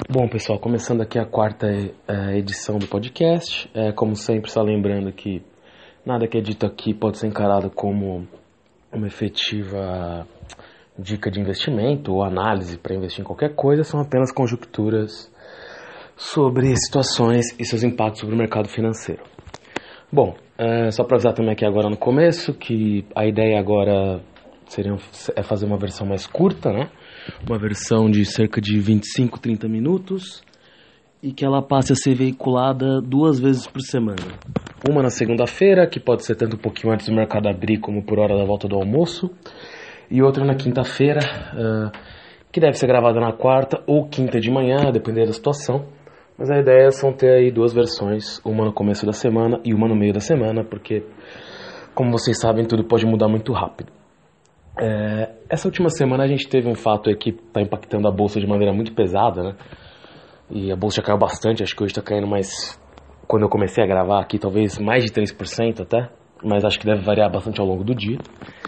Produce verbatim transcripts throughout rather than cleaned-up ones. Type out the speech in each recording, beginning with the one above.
Bom, pessoal, começando aqui a quarta eh, edição do podcast. É, como sempre, só lembrando que nada que é dito aqui pode ser encarado como uma efetiva dica de investimento ou análise para investir em qualquer coisa, são apenas conjecturas sobre situações e seus impactos sobre o mercado financeiro. Bom, é, só para avisar também aqui agora no começo que a ideia agora seria, é fazer uma versão mais curta, né? Uma versão de cerca de vinte e cinco, trinta minutos e que ela passe a ser veiculada duas vezes por semana. Uma na segunda-feira, que pode ser tanto um pouquinho antes do mercado abrir como por hora da volta do almoço, e outra na quinta-feira, uh, que deve ser gravada na quarta ou quinta de manhã, dependendo da situação. Mas a ideia são ter aí duas versões, uma no começo da semana e uma no meio da semana, porque, como vocês sabem, tudo pode mudar muito rápido. É, essa última semana a gente teve um fato aí que está impactando a bolsa de maneira muito pesada, né? E a bolsa já caiu bastante, acho que hoje está caindo mais, quando eu comecei a gravar aqui, talvez mais de três por cento até, mas acho que deve variar bastante ao longo do dia,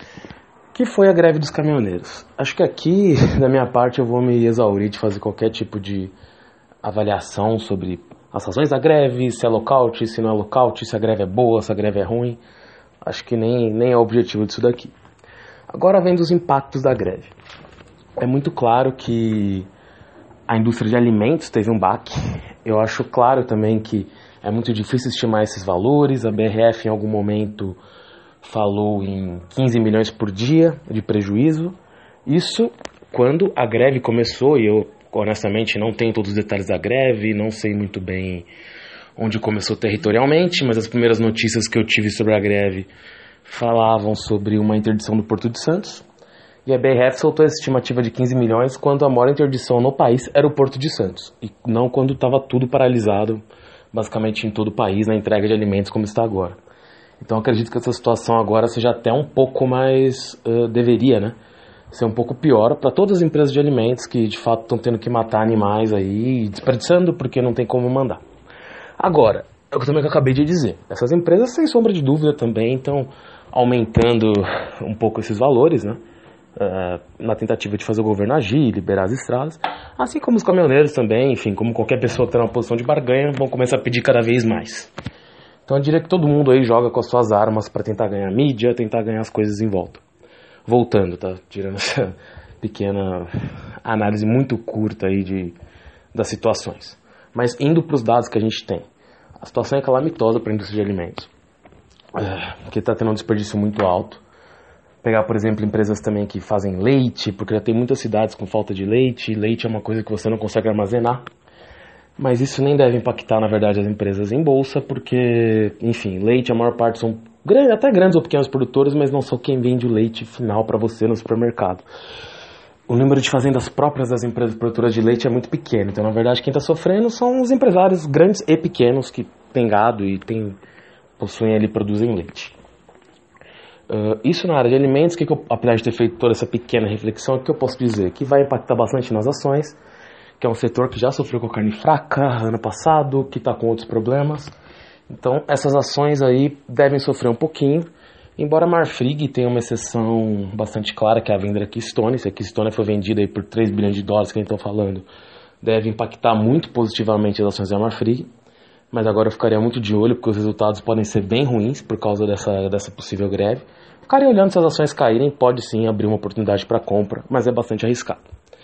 que foi a greve dos caminhoneiros. Acho que aqui, da minha parte, eu vou me exaurir de fazer qualquer tipo de avaliação sobre as razões da greve, se é lockout, se não é lockout, se a greve é boa, se a greve é ruim. Acho que nem, nem é o objetivo disso daqui. Agora vem dos impactos da greve. É muito claro que a indústria de alimentos teve um baque. Eu acho claro também que é muito difícil estimar esses valores. A B R F em algum momento falou em quinze milhões por dia de prejuízo. Isso quando a greve começou, e eu honestamente não tenho todos os detalhes da greve, não sei muito bem onde começou territorialmente, mas as primeiras notícias que eu tive sobre a greve falavam sobre uma interdição do Porto de Santos, e a B R F soltou essa estimativa de quinze milhões quando a maior interdição no país era o Porto de Santos, e não quando estava tudo paralisado, basicamente em todo o país, na entrega de alimentos como está agora. Então acredito que essa situação agora seja até um pouco mais, uh, deveria, né, ser um pouco pior para todas as empresas de alimentos que de fato estão tendo que matar animais aí, desperdiçando porque não tem como mandar. Agora, é o que também que eu acabei de dizer, essas empresas sem sombra de dúvida também estão aumentando um pouco esses valores, né? Uh, na tentativa de fazer o governo agir, liberar as estradas, assim como os caminhoneiros também, enfim, como qualquer pessoa que está numa posição de barganha, vão começar a pedir cada vez mais. Então eu diria que todo mundo aí joga com as suas armas para tentar ganhar mídia, tentar ganhar as coisas em volta. Voltando, tá? Tirando essa pequena análise muito curta aí de, das situações. Mas indo para os dados que a gente tem, a situação é calamitosa para a indústria de alimentos, porque está tendo um desperdício muito alto. Pegar, por exemplo, empresas também que fazem leite, porque já tem muitas cidades com falta de leite, leite é uma coisa que você não consegue armazenar, mas isso nem deve impactar, na verdade, as empresas em bolsa, porque, enfim, leite, a maior parte são grandes, até grandes ou pequenos produtores, mas não são quem vende o leite final para você no supermercado. O número de fazendas próprias das empresas produtoras de leite é muito pequeno, então, na verdade, quem está sofrendo são os empresários grandes e pequenos que têm gado e têm possuem ali, produzem leite. Uh, isso na área de alimentos, que que eu, apesar de ter feito toda essa pequena reflexão, o que eu posso dizer? Que vai impactar bastante nas ações, que é um setor que já sofreu com a carne fraca ano passado, que está com outros problemas. Então, essas ações aí devem sofrer um pouquinho, embora a Marfrig tenha uma exceção bastante clara, que é a venda da Keystone. Se a Keystone foi vendida aí por três bilhões de dólares, que a gente está falando, deve impactar muito positivamente as ações da Marfrig. Mas agora eu ficaria muito de olho, porque os resultados podem ser bem ruins por causa dessa, dessa possível greve. Ficaria olhando se as ações caírem, pode sim abrir uma oportunidade para compra, mas é bastante arriscado.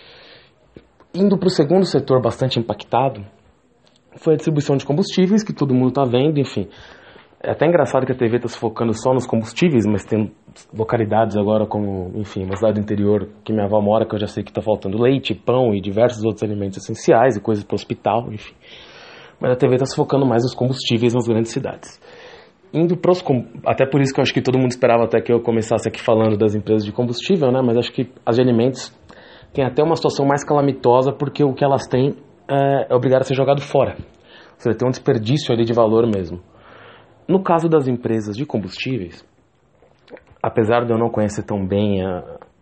Indo para o segundo setor bastante impactado, foi a distribuição de combustíveis, que todo mundo está vendo, enfim. É até engraçado que a T V está se focando só nos combustíveis, mas tem localidades agora como, enfim, uma cidade do interior que minha avó mora, que eu já sei que está faltando leite, pão e diversos outros alimentos essenciais e coisas para o hospital, enfim. Mas a T V está se focando mais nos combustíveis nas grandes cidades. Indo pros, até por isso que eu acho que todo mundo esperava até que eu começasse aqui falando das empresas de combustível, né? Mas acho que as de alimentos têm até uma situação mais calamitosa, porque o que elas têm é, é obrigado a ser jogado fora. Ou seja, tem um desperdício ali de valor mesmo. No caso das empresas de combustíveis, apesar de eu não conhecer tão bem a,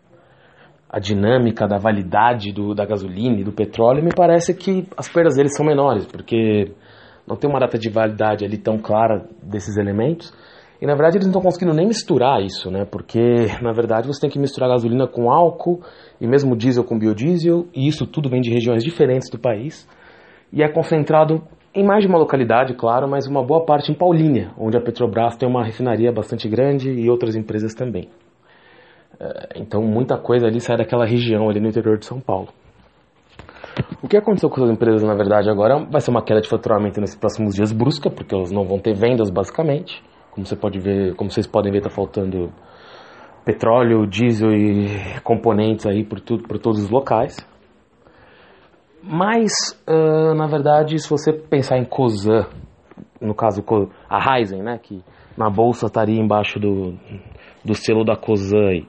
a dinâmica da validade do, da gasolina e do petróleo, me parece que as perdas deles são menores, porque não tem uma data de validade ali tão clara desses elementos, e na verdade eles não estão conseguindo nem misturar isso, né? Porque na verdade você tem que misturar gasolina com álcool, e mesmo diesel com biodiesel, e isso tudo vem de regiões diferentes do país, e é concentrado em mais de uma localidade, claro, mas uma boa parte em Paulínia, onde a Petrobras tem uma refinaria bastante grande e outras empresas também. Então muita coisa ali sai daquela região ali no interior de São Paulo. O que aconteceu com as empresas, na verdade, agora vai ser uma queda de faturamento nesses próximos dias brusca, porque elas não vão ter vendas, basicamente. Como você pode ver, como vocês podem ver, está faltando petróleo, diesel e componentes aí por, tudo, por todos os locais. Mas, uh, na verdade, se você pensar em Cosan, no caso a Raizen, né, que na bolsa estaria embaixo do, do selo da Cosan aí,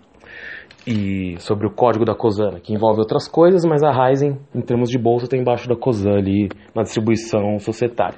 e sobre o código da Cosan, que envolve outras coisas, mas a Raizen, em termos de bolsa, está embaixo da Cosan ali na distribuição societária.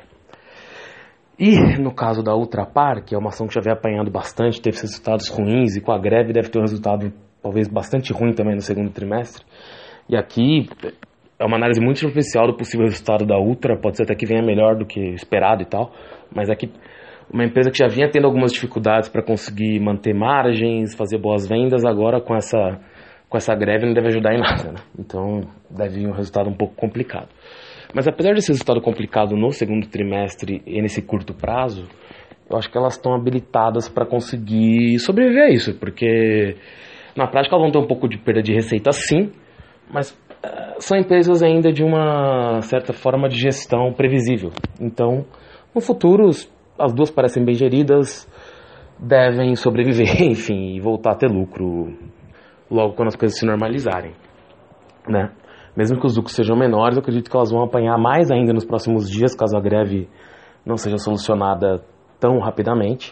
E no caso da Ultrapar, que é uma ação que já vem apanhando bastante, teve resultados ruins, e com a greve deve ter um resultado talvez bastante ruim também no segundo trimestre. E aqui é uma análise muito superficial do possível resultado da Ultra, pode ser até que venha melhor do que esperado e tal, mas aqui uma empresa que já vinha tendo algumas dificuldades para conseguir manter margens, fazer boas vendas, agora com essa, com essa greve não deve ajudar em nada, né? Então deve vir um resultado um pouco complicado. Mas apesar desse resultado complicado no segundo trimestre e nesse curto prazo, eu acho que elas estão habilitadas para conseguir sobreviver a isso, porque na prática elas vão ter um pouco de perda de receita sim, mas uh, são empresas ainda de uma certa forma de gestão previsível. Então, no futuro, as duas parecem bem geridas, devem sobreviver, enfim, e voltar a ter lucro logo quando as coisas se normalizarem, né? Mesmo que os lucros sejam menores, eu acredito que elas vão apanhar mais ainda nos próximos dias, caso a greve não seja solucionada tão rapidamente.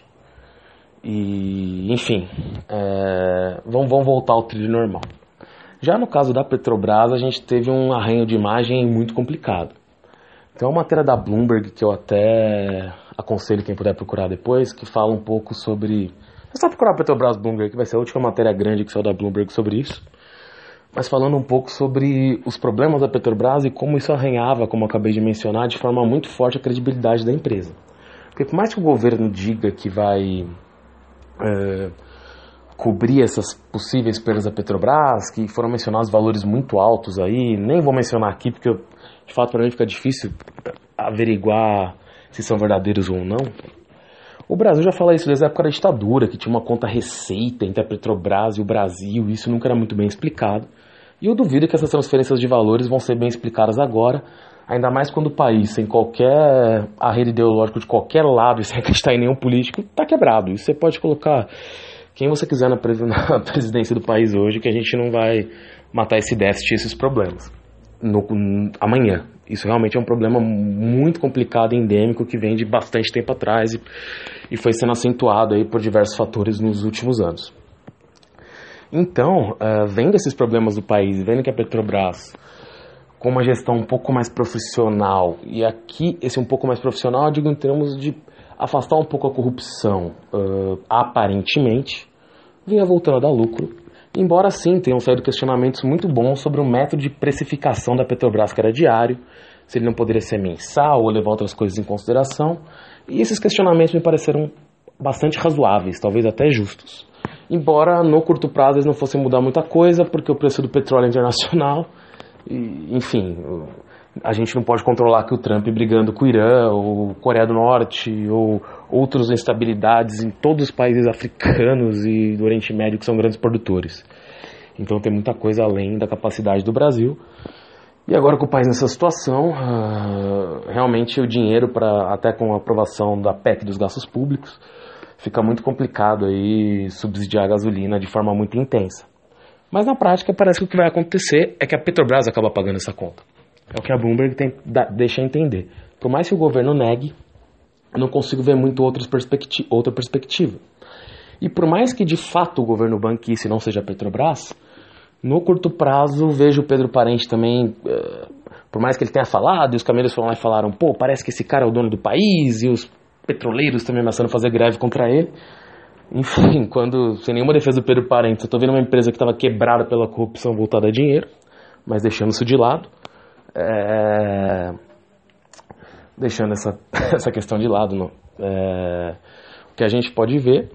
E, enfim, é, vão, vão voltar ao trilho normal. Já no caso da Petrobras, a gente teve um arranho de imagem muito complicado. Tem uma matéria da Bloomberg que eu até aconselho quem puder procurar depois, que fala um pouco sobre... É só procurar a Petrobras Bloomberg, que vai ser a última matéria grande que saiu da Bloomberg sobre isso. Mas falando um pouco sobre os problemas da Petrobras e como isso arranhava, como eu acabei de mencionar, de forma muito forte a credibilidade da empresa. Porque por mais que o governo diga que vai é, cobrir essas possíveis perdas da Petrobras, que foram mencionados valores muito altos aí, nem vou mencionar aqui porque eu, de fato para mim fica difícil averiguar se são verdadeiros ou não. O Brasil já fala isso desde a época da ditadura, que tinha uma conta receita entre a Petrobras e o Brasil, e isso nunca era muito bem explicado. E eu duvido que essas transferências de valores vão ser bem explicadas agora, ainda mais quando o país, sem qualquer arredo ideológico de qualquer lado e sem acreditar em nenhum político, está quebrado. E você pode colocar quem você quiser na presidência do país hoje, que a gente não vai matar esse déficit e esses problemas no, amanhã. Isso realmente é um problema muito complicado e endêmico que vem de bastante tempo atrás e, e foi sendo acentuado aí por diversos fatores nos últimos anos. Então, uh, vendo esses problemas do país, vendo que a Petrobras, com uma gestão um pouco mais profissional, e aqui esse um pouco mais profissional eu digo em termos de afastar um pouco a corrupção, uh, aparentemente, vinha voltando a dar lucro. Embora sim tenham saído questionamentos muito bons sobre o método de precificação da Petrobras, que era diário, se ele não poderia ser mensal ou levar outras coisas em consideração. E esses questionamentos me pareceram bastante razoáveis, talvez até justos. Embora no curto prazo eles não fossem mudar muita coisa, porque o preço do petróleo é internacional, e, enfim, a gente não pode controlar que o Trump brigando com o Irã, ou Coreia do Norte, ou outras instabilidades em todos os países africanos e do Oriente Médio que são grandes produtores. Então tem muita coisa além da capacidade do Brasil. E agora com o país nessa situação, uh, realmente o dinheiro, para até com a aprovação da P E C dos gastos públicos, fica muito complicado aí subsidiar a gasolina de forma muito intensa. Mas na prática parece que o que vai acontecer é que a Petrobras acaba pagando essa conta. É o que a Bloomberg tem, da, deixa entender. Por mais que o governo negue, eu não consigo ver muito outras perspecti- outra perspectiva. E por mais que de fato o governo banquice não seja a Petrobras, no curto prazo vejo o Pedro Parente também, uh, por mais que ele tenha falado, e os camelhos foram lá e falaram, pô, parece que esse cara é o dono do país, e os petroleiros também ameaçando fazer greve contra ele. Enfim, quando, sem nenhuma defesa do Pedro Parente, eu tô vendo uma empresa que estava quebrada pela corrupção voltada a dinheiro, mas deixando isso de lado, é... deixando essa, essa questão de lado, não. É... o que a gente pode ver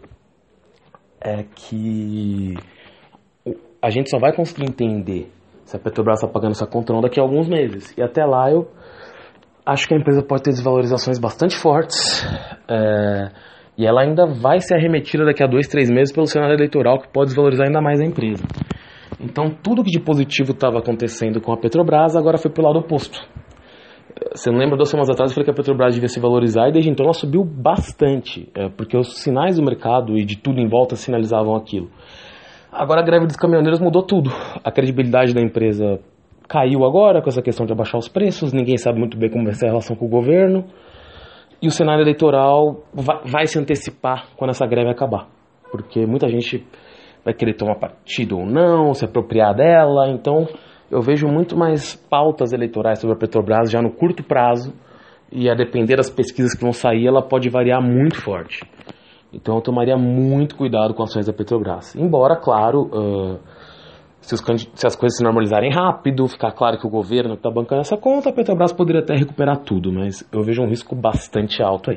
é que a gente só vai conseguir entender se a Petrobras está pagando essa conta ou não daqui a alguns meses. E até lá eu acho que a empresa pode ter desvalorizações bastante fortes, é, e ela ainda vai ser arremetida daqui a dois, três meses pelo cenário eleitoral, que pode desvalorizar ainda mais a empresa. Então, tudo que de positivo estava acontecendo com a Petrobras, agora foi pro lado oposto. Você não lembra, duas semanas atrás eu falei que a Petrobras devia se valorizar, e desde então ela subiu bastante, é, porque os sinais do mercado e de tudo em volta sinalizavam aquilo. Agora a greve dos caminhoneiros mudou tudo. A credibilidade da empresa caiu agora com essa questão de abaixar os preços, ninguém sabe muito bem como vai ser a relação com o governo, e o cenário eleitoral vai, vai se antecipar quando essa greve acabar, porque muita gente vai querer tomar partido ou não, se apropriar dela. Então eu vejo muito mais pautas eleitorais sobre a Petrobras já no curto prazo, e a depender das pesquisas que vão sair, ela pode variar muito forte. Então eu tomaria muito cuidado com ações da Petrobras. Embora, claro, uh, se, os, se as coisas se normalizarem rápido, ficar claro que o governo está bancando essa conta, a Petrobras poderia até recuperar tudo, mas eu vejo um risco bastante alto aí.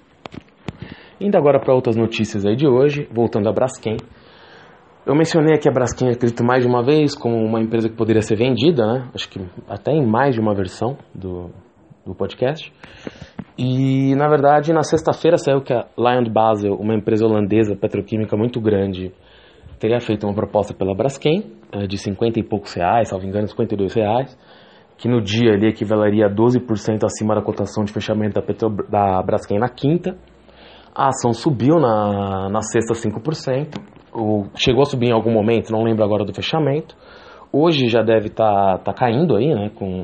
Indo agora para outras notícias aí de hoje, voltando à Braskem. Eu mencionei aqui a Braskem, acredito, mais de uma vez, como uma empresa que poderia ser vendida, né? Acho que até em mais de uma versão do, do podcast. E, na verdade, na sexta-feira saiu que a LyondellBasell, uma empresa holandesa petroquímica muito grande, teria feito uma proposta pela Braskem, de cinquenta e poucos reais, salvo engano, cinquenta e dois reais, que no dia ali equivaleria a doze por cento acima da cotação de fechamento da, Petro, da Braskem na quinta. A ação subiu na, na sexta cinco por cento. O, chegou a subir em algum momento, não lembro agora do fechamento. Hoje já deve estar tá, tá caindo aí, né? Com,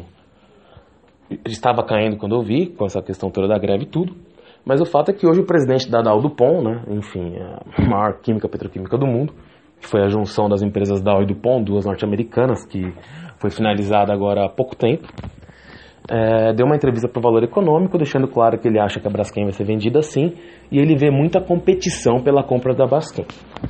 estava caindo quando eu vi, com essa questão toda da greve e tudo. Mas o fato é que hoje o presidente da Dow DuPont, né? Enfim, a maior química petroquímica do mundo, que foi a junção das empresas Dow e DuPont, duas norte-americanas, que foi finalizada agora há pouco tempo, é, deu uma entrevista para o Valor Econômico, deixando claro que ele acha que a Braskem vai ser vendida sim, e ele vê muita competição pela compra da Braskem.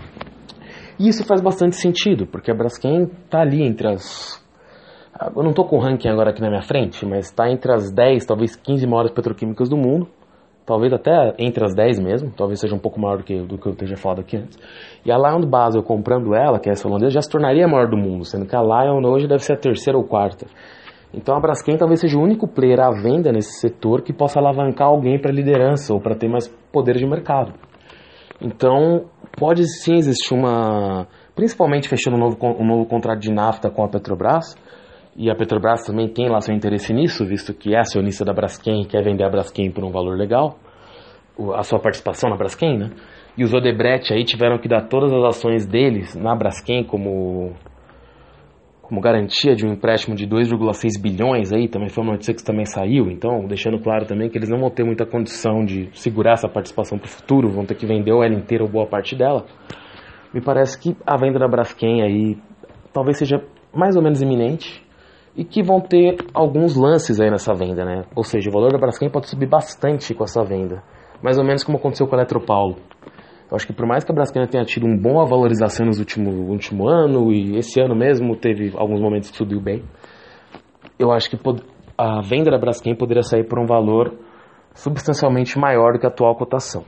E isso faz bastante sentido, porque a Braskem está ali entre as... Eu não estou com o ranking agora aqui na minha frente, mas está entre as dez, talvez quinze maiores petroquímicas do mundo, talvez até entre as dez mesmo, talvez seja um pouco maior do que, do que eu tenha falado aqui antes. E a LyondellBasell, comprando ela, que é essa holandesa, já se tornaria a maior do mundo, sendo que a Lion hoje deve ser a terceira ou quarta. Então a Braskem talvez seja o único player à venda nesse setor que possa alavancar alguém para liderança ou para ter mais poder de mercado. Então pode sim existir uma... Principalmente fechando um novo, um novo contrato de nafta com a Petrobras, e a Petrobras também tem lá seu interesse nisso, visto que é acionista da Braskem e quer vender a Braskem por um valor legal, a sua participação na Braskem, né? E os Odebrecht aí tiveram que dar todas as ações deles na Braskem como, como garantia de um empréstimo de dois vírgula seis bilhões aí, também foi uma notícia que também saiu, então deixando claro também que eles não vão ter muita condição de segurar essa participação para o futuro, vão ter que vender ou ela inteira ou boa parte dela. Me parece que a venda da Braskem aí talvez seja mais ou menos iminente, e que vão ter alguns lances aí nessa venda, né? Ou seja, o valor da Braskem pode subir bastante com essa venda, mais ou menos como aconteceu com a Eletropaulo. Eu acho que por mais que a Braskem tenha tido uma boa valorização nos últimos último ano, e esse ano mesmo teve alguns momentos que subiu bem, eu acho que a venda da Braskem poderia sair por um valor substancialmente maior do que a atual cotação.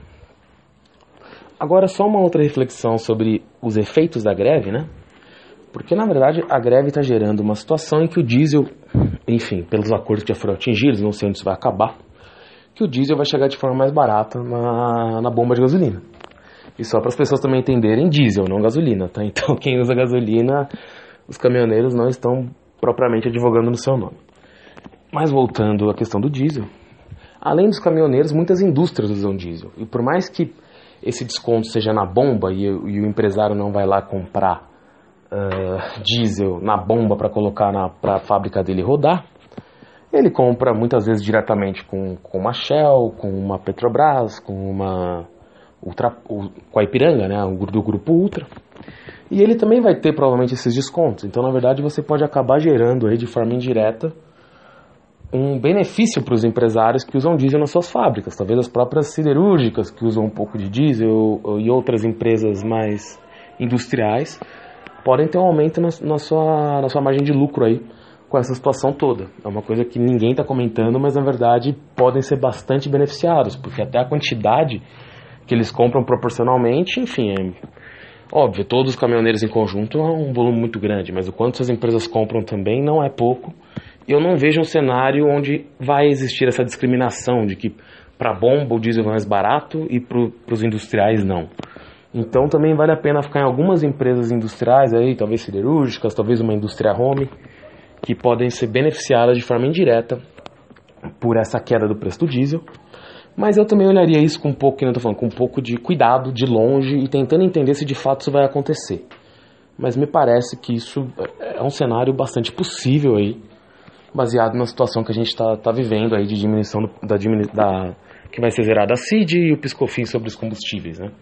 Agora, só uma outra reflexão sobre os efeitos da greve, né? Porque, na verdade, a greve está gerando uma situação em que o diesel, enfim, pelos acordos que já foram atingidos, não sei onde isso vai acabar, que o diesel vai chegar de forma mais barata na, na bomba de gasolina. E só para as pessoas também entenderem, diesel, não gasolina, tá? Então, quem usa gasolina, os caminhoneiros não estão propriamente advogando no seu nome. Mas voltando à questão do diesel, além dos caminhoneiros, muitas indústrias usam diesel. E por mais que esse desconto seja na bomba e, e o empresário não vai lá comprar Uh, diesel na bomba para colocar para a fábrica dele rodar, ele compra muitas vezes diretamente com, com uma Shell, com uma Petrobras, com uma Ultra, com a Ipiranga, né, do grupo Ultra, e ele também vai ter provavelmente esses descontos. Então, na verdade, você pode acabar gerando aí de forma indireta um benefício para os empresários que usam diesel nas suas fábricas, talvez as próprias siderúrgicas que usam um pouco de diesel e outras empresas mais industriais podem ter um aumento na, na, sua, na sua margem de lucro aí com essa situação toda. É uma coisa que ninguém está comentando, mas na verdade podem ser bastante beneficiados, porque até a quantidade que eles compram proporcionalmente, enfim, é óbvio, todos os caminhoneiros em conjunto é um volume muito grande, mas o quanto essas empresas compram também não é pouco, eu não vejo um cenário onde vai existir essa discriminação de que para bomba o diesel é mais barato e para os industriais não. Então também vale a pena ficar em algumas empresas industriais, aí, talvez siderúrgicas, talvez uma indústria home, que podem ser beneficiadas de forma indireta por essa queda do preço do diesel. Mas eu também olharia isso com um pouco, que eu tô falando, com um pouco de cuidado, de longe, e tentando entender se de fato isso vai acontecer. Mas me parece que isso é um cenário bastante possível aí, baseado na situação que a gente está tá vivendo aí de diminuição do, da, da que vai ser zerada a C I D e o PiscoFins sobre os combustíveis, né?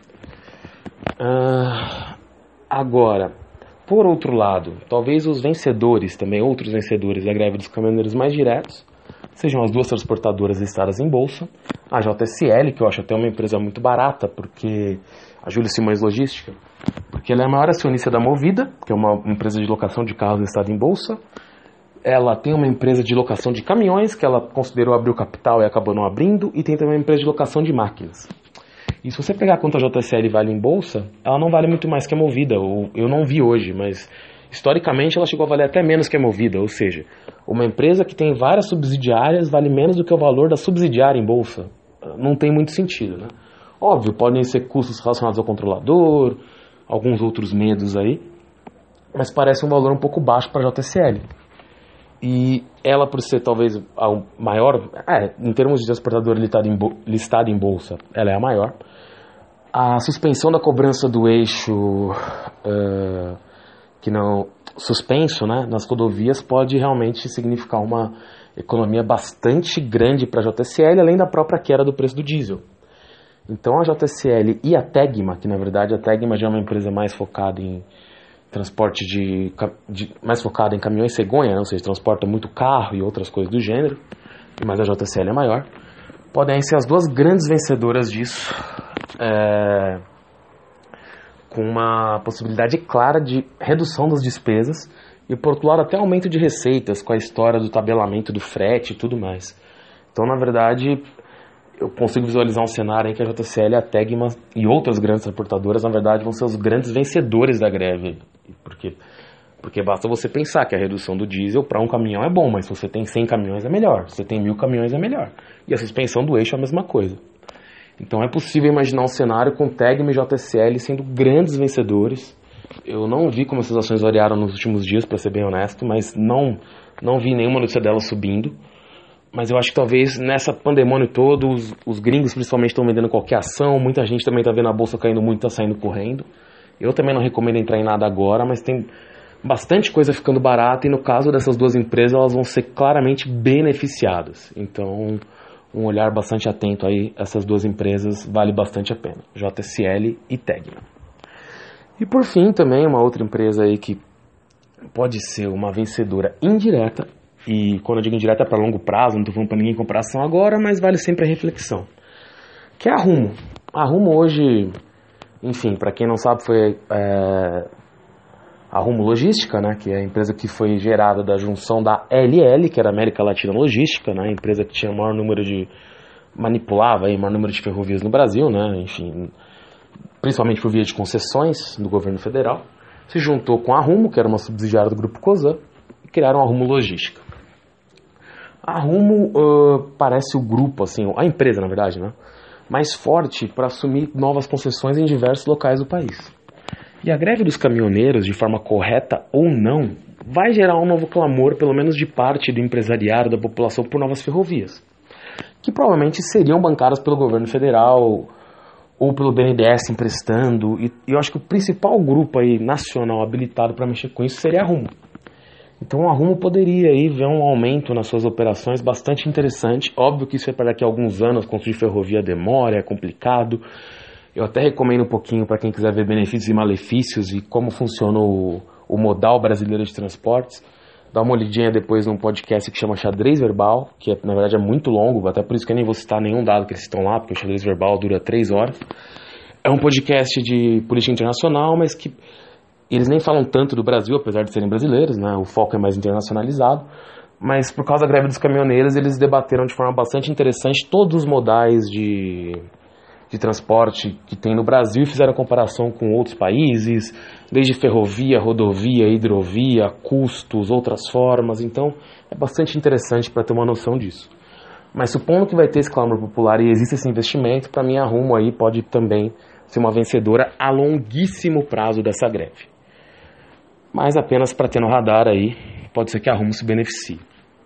Uh, agora, por outro lado, talvez os vencedores também, outros vencedores da greve dos caminhoneiros mais diretos, sejam as duas transportadoras listadas em bolsa, a J S L, que eu acho até uma empresa muito barata, porque a Júlia Simões Logística, porque ela é a maior acionista da Movida, que é uma empresa de locação de carros listada em bolsa. Ela tem uma empresa de locação de caminhões, que ela considerou abrir o capital e acabou não abrindo, e tem também uma empresa de locação de máquinas. E se você pegar quanto a J S L vale em bolsa, ela não vale muito mais que a Movida, ou eu não vi hoje, mas historicamente ela chegou a valer até menos que a Movida, ou seja, uma empresa que tem várias subsidiárias vale menos do que o valor da subsidiária em bolsa. Não tem muito sentido, né? Óbvio, podem ser custos relacionados ao controlador, alguns outros medos aí, mas parece um valor um pouco baixo para a J S L. E ela, por ser talvez a maior, é, em termos de transportadora listada em, listada em bolsa, ela é a maior. A suspensão da cobrança do eixo, uh, que não suspenso, né, nas rodovias, pode realmente significar uma economia bastante grande para a J S L, além da própria queda do preço do diesel. Então a J S L e a Tegma, que na verdade a Tegma já é uma empresa mais focada em transporte de, de mais focada em caminhões cegonha, né? Ou seja, transporta muito carro e outras coisas do gênero, mas a J S L é maior, podem ser as duas grandes vencedoras disso, é, com uma possibilidade clara de redução das despesas e, por outro lado, até aumento de receitas com a história do tabelamento do frete e tudo mais. Então, na verdade, eu consigo visualizar um cenário em que a J S L, a Tegma e outras grandes transportadoras, na verdade, vão ser os grandes vencedores da greve. Porque, porque basta você pensar que a redução do diesel para um caminhão é bom, mas se você tem cem caminhões é melhor, se você tem mil caminhões é melhor. E a suspensão do eixo é a mesma coisa. Então é possível imaginar um cenário com Tegma e J S L sendo grandes vencedores. Eu não vi como essas ações variaram nos últimos dias, para ser bem honesto, mas não, não vi nenhuma notícia delas subindo. Mas eu acho que talvez nessa pandemônio todo, os, os gringos principalmente estão vendendo qualquer ação, muita gente também está vendo a bolsa caindo muito, está saindo correndo. Eu também não recomendo entrar em nada agora, mas tem bastante coisa ficando barata e no caso dessas duas empresas elas vão ser claramente beneficiadas. Então um olhar bastante atento aí a essas duas empresas vale bastante a pena, J S L e Tegma. E por fim também uma outra empresa aí que pode ser uma vencedora indireta, e quando eu digo indireta é para longo prazo, não estou falando para ninguém comprar ação agora, mas vale sempre a reflexão, que é a Rumo. A Rumo hoje, enfim, para quem não sabe, foi é, a Rumo Logística, né, que é a empresa que foi gerada da junção da L L, que era a América Latina Logística, né, a empresa que tinha o maior número de, manipulava o maior número de ferrovias no Brasil, né, enfim, principalmente por via de concessões do governo federal, se juntou com a Rumo, que era uma subsidiária do Grupo Cosan, e criaram a Rumo Logística. A Rumo uh, parece o grupo, assim, a empresa, na verdade, né, mais forte para assumir novas concessões em diversos locais do país. E a greve dos caminhoneiros, de forma correta ou não, vai gerar um novo clamor, pelo menos de parte do empresariado, da população, por novas ferrovias, que provavelmente seriam bancadas pelo governo federal ou pelo B N D E S emprestando, e eu acho que o principal grupo aí nacional habilitado para mexer com isso seria a Rumo. Então a Rumo poderia aí ver um aumento nas suas operações bastante interessante. Óbvio que isso é para daqui a alguns anos, construir ferrovia demora, é complicado. Eu até recomendo um pouquinho para quem quiser ver benefícios e malefícios e como funciona o, o modal brasileiro de transportes. Dá uma olhadinha depois num podcast que chama Xadrez Verbal, que é, na verdade é muito longo, até por isso que eu nem vou citar nenhum dado que eles estão lá, porque o Xadrez Verbal dura três horas. É um podcast de política internacional, mas que eles nem falam tanto do Brasil, apesar de serem brasileiros, né? O foco é mais internacionalizado. Mas por causa da greve dos caminhoneiros, eles debateram de forma bastante interessante todos os modais de, de transporte que tem no Brasil e fizeram a comparação com outros países, desde ferrovia, rodovia, hidrovia, custos, outras formas. Então é bastante interessante para ter uma noção disso. Mas supondo que vai ter esse clamor popular e existe esse investimento, para mim a Rumo aí pode também ser uma vencedora a longuíssimo prazo dessa greve. Mas apenas para ter no radar aí, pode ser que a Rumo se beneficie.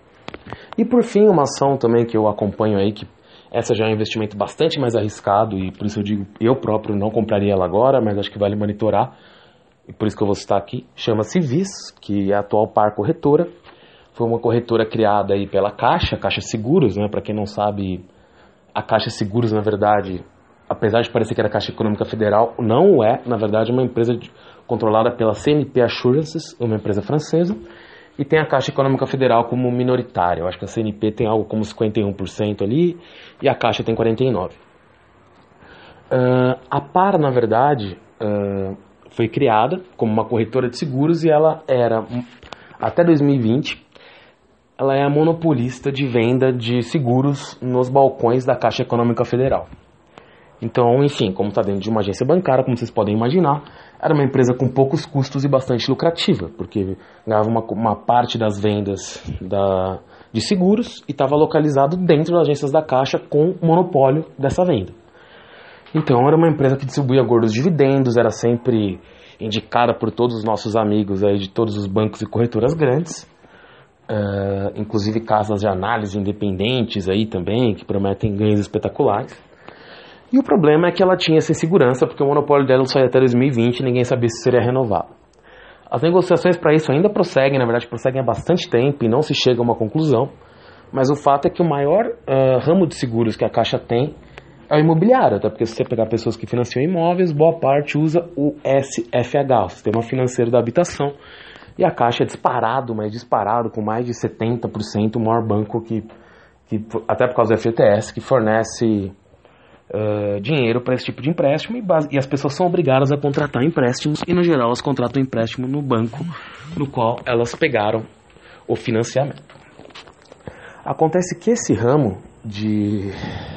E por fim, uma ação também que eu acompanho aí, que essa já é um investimento bastante mais arriscado e por isso eu digo, eu próprio não compraria ela agora, mas acho que vale monitorar, e por isso que eu vou citar aqui, chama-se Vis, que é a atual par corretora. Foi uma corretora criada aí pela Caixa, Caixa Seguros, né? Para quem não sabe, a Caixa Seguros, na verdade, apesar de parecer que era a Caixa Econômica Federal, não é, na verdade, uma empresa de, controlada pela C N P Assurances, uma empresa francesa, e tem a Caixa Econômica Federal como minoritária. Eu acho que a C N P tem algo como cinquenta e um por cento ali e a Caixa tem quarenta e nove por cento. Uh, a Par, na verdade, uh, foi criada como uma corretora de seguros e ela era, até dois mil e vinte, ela é a monopolista de venda de seguros nos balcões da Caixa Econômica Federal. Então, enfim, como está dentro de uma agência bancária, como vocês podem imaginar, era uma empresa com poucos custos e bastante lucrativa, porque ganhava uma, uma parte das vendas da, de seguros e estava localizado dentro das agências da Caixa com monopólio dessa venda. Então, era uma empresa que distribuía gordos dividendos, era sempre indicada por todos os nossos amigos aí de todos os bancos e corretoras grandes, uh, inclusive casas de análise independentes aí também, que prometem ganhos espetaculares. E o problema é que ela tinha essa insegurança, porque o monopólio dela só ia até dois mil e vinte e ninguém sabia se seria renovado. As negociações para isso ainda prosseguem, na verdade prosseguem há bastante tempo e não se chega a uma conclusão, mas o fato é que o maior uh, ramo de seguros que a Caixa tem é o imobiliário, até porque se você pegar pessoas que financiam imóveis, boa parte usa o S F H, o Sistema Financeiro da Habitação, e a Caixa é disparado, mas disparado, com mais de setenta por cento o maior banco que, que até por causa do F G T S, que fornece Uh, dinheiro para esse tipo de empréstimo e, base, e as pessoas são obrigadas a contratar empréstimos e no geral elas contratam empréstimo no banco no qual elas pegaram o financiamento. Acontece que esse ramo de,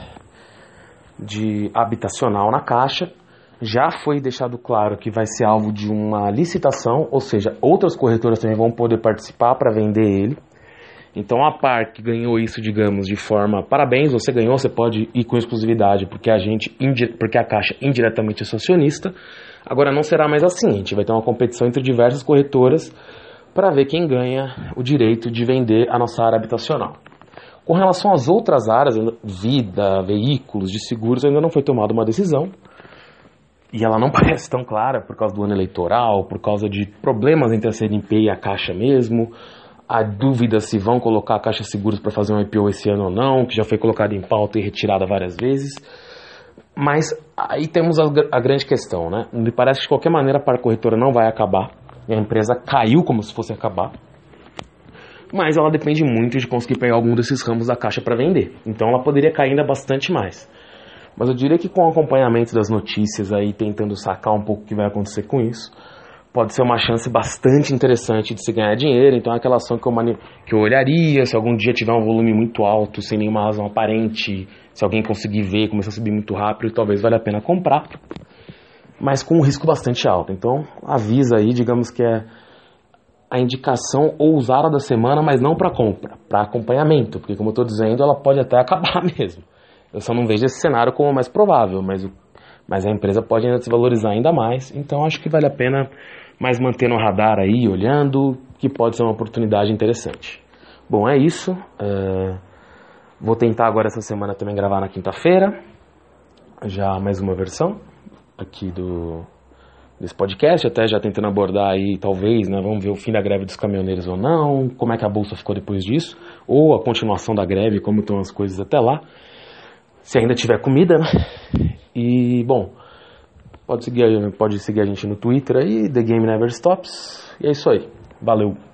de habitacional na Caixa já foi deixado claro que vai ser alvo de uma licitação, ou seja, outras corretoras também vão poder participar para vender ele. Então a Par que ganhou isso, digamos, de forma, parabéns, você ganhou, você pode ir com exclusividade, porque a, gente, porque a Caixa indiretamente é acionista. Agora não será mais assim, a gente vai ter uma competição entre diversas corretoras para ver quem ganha o direito de vender a nossa área habitacional. Com relação às outras áreas, vida, veículos, de seguros, ainda não foi tomada uma decisão. E ela não parece tão clara por causa do ano eleitoral, por causa de problemas entre a C N P e a Caixa mesmo. A dúvida se vão colocar a Caixa Seguros para fazer um I P O esse ano ou não, que já foi colocada em pauta e retirada várias vezes. Mas aí temos a, a grande questão, né? Me parece que de qualquer maneira a Par Corretora não vai acabar. E a empresa caiu como se fosse acabar. Mas ela depende muito de conseguir pegar algum desses ramos da Caixa para vender. Então ela poderia cair ainda bastante mais. Mas eu diria que com o acompanhamento das notícias aí, tentando sacar um pouco o que vai acontecer com isso, pode ser uma chance bastante interessante de se ganhar dinheiro. Então é aquela ação que eu, mani- que eu olharia, se algum dia tiver um volume muito alto, sem nenhuma razão aparente, se alguém conseguir ver, começar a subir muito rápido, talvez valha a pena comprar, mas com um risco bastante alto. Então avisa aí, digamos que é a indicação ousada da semana, mas não para compra, para acompanhamento, porque como eu estou dizendo, ela pode até acabar mesmo. Eu só não vejo esse cenário como o mais provável, mas, mas a empresa pode ainda se valorizar ainda mais, então acho que vale a pena mais manter no radar aí, olhando, que pode ser uma oportunidade interessante. Bom, é isso. Uh, vou tentar agora essa semana também gravar na quinta-feira, já mais uma versão aqui do, desse podcast, até já tentando abordar aí, talvez, né, vamos ver o fim da greve dos caminhoneiros ou não, como é que a bolsa ficou depois disso, ou a continuação da greve, como estão as coisas até lá, se ainda tiver comida, né? E, bom, pode seguir, pode seguir a gente no Twitter aí, The Game Never Stops, e é isso aí, valeu!